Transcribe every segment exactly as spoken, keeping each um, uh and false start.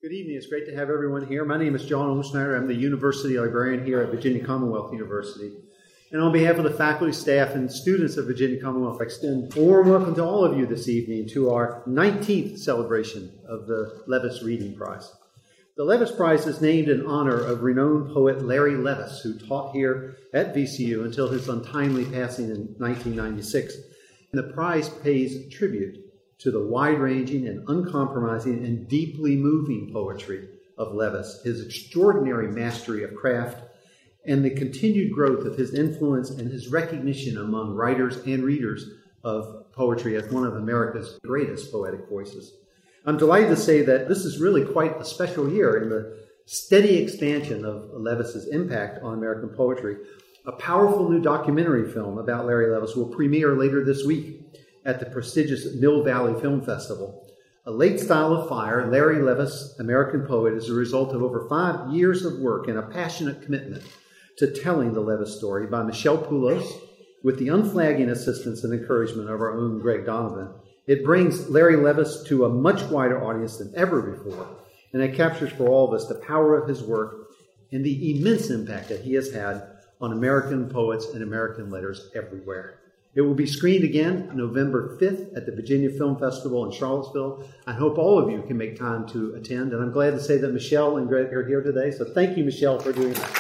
Good evening. It's great to have everyone here. My name is John Olmschneider. I'm the University Librarian here at Virginia Commonwealth University. And on behalf of the faculty, staff, and students of Virginia Commonwealth, I extend a warm welcome to all of you this evening to our nineteenth celebration of the Levis Reading Prize. The Levis Prize is named in honor of renowned poet Larry Levis, who taught here at V C U until his untimely passing in nineteen ninety-six. And the prize pays tribute to the wide-ranging and uncompromising and deeply moving poetry of Levis, his extraordinary mastery of craft, and the continued growth of his influence and his recognition among writers and readers of poetry as one of America's greatest poetic voices. I'm delighted to say that this is really quite a special year in the steady expansion of Levis's impact on American poetry. A powerful new documentary film about Larry Levis will premiere later this week at the prestigious Mill Valley Film Festival. A Late Style of Fire, Larry Levis, American Poet, is a result of over five years of work and a passionate commitment to telling the Levis story by Michelle Poulos, with the unflagging assistance and encouragement of our own Greg Donovan. It brings Larry Levis to a much wider audience than ever before, and it captures for all of us the power of his work and the immense impact that he has had on American poets and American letters everywhere. It will be screened again November fifth at the Virginia Film Festival in Charlottesville. I hope all of you can make time to attend, and I'm glad to say that Michelle and Greg are here today, so thank you, Michelle, for doing that.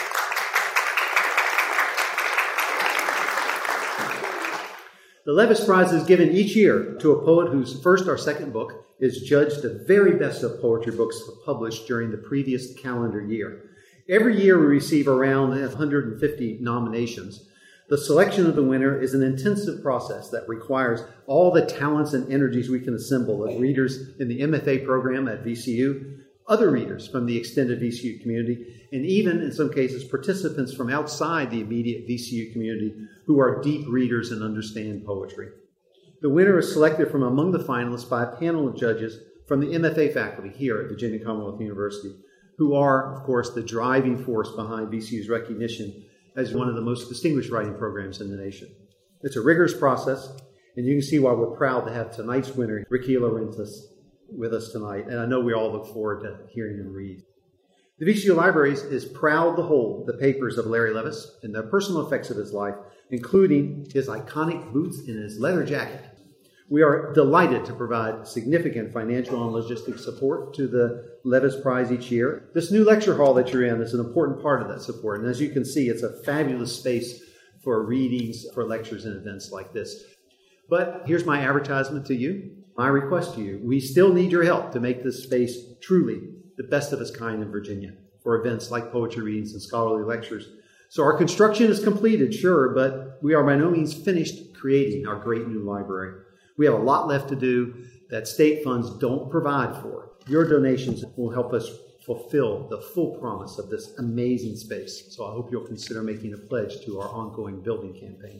The Levis Prize is given each year to a poet whose first or second book is judged the very best of poetry books published during the previous calendar year. Every year we receive around one hundred fifty nominations. The selection of the winner is an intensive process that requires all the talents and energies we can assemble as readers in the M F A program at V C U, other readers from the extended V C U community, and even, in some cases, participants from outside the immediate V C U community who are deep readers and understand poetry. The winner is selected from among the finalists by a panel of judges from the M F A faculty here at Virginia Commonwealth University, who are, of course, the driving force behind V C U's recognition as one of the most distinguished writing programs in the nation. It's a rigorous process, and you can see why we're proud to have tonight's winner, Ricky Laurentis, with us tonight, and I know we all look forward to hearing him read. The V C U Libraries is proud to hold the papers of Larry Levis and the personal effects of his life, including his iconic boots and his leather jacket. We are delighted to provide significant financial and logistic support to the Levis Prize each year. This new lecture hall that you're in is an important part of that support. And as you can see, it's a fabulous space for readings, for lectures and events like this. But here's my advertisement to you, my request to you. We still need your help to make this space truly the best of its kind in Virginia for events like poetry readings and scholarly lectures. So our construction is completed, sure, but we are by no means finished creating our great new library. We have a lot left to do that state funds don't provide for. Your donations will help us fulfill the full promise of this amazing space. So I hope you'll consider making a pledge to our ongoing building campaign.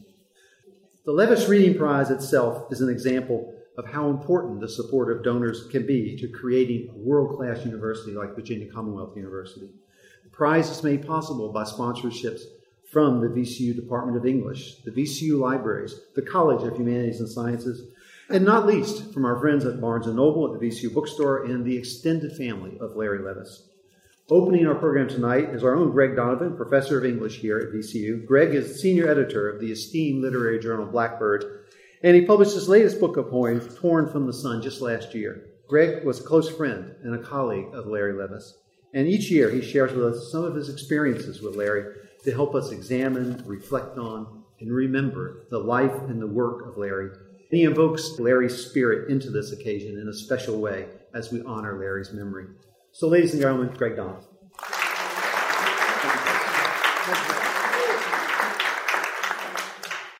The Levis Reading Prize itself is an example of how important the support of donors can be to creating a world-class university like Virginia Commonwealth University. The prize is made possible by sponsorships from the V C U Department of English, the V C U Libraries, the College of Humanities and Sciences, and not least from our friends at Barnes and Noble, at the V C U Bookstore, and the extended family of Larry Levis. Opening our program tonight is our own Greg Donovan, professor of English here at V C U. Greg is senior editor of the esteemed literary journal Blackbird, and he published his latest book of poems, Torn from the Sun, just last year. Greg was a close friend and a colleague of Larry Levis, and each year he shares with us some of his experiences with Larry to help us examine, reflect on, and remember the life and the work of Larry. He invokes Larry's spirit into this occasion in a special way as we honor Larry's memory. So, ladies and gentlemen, Greg Donovan.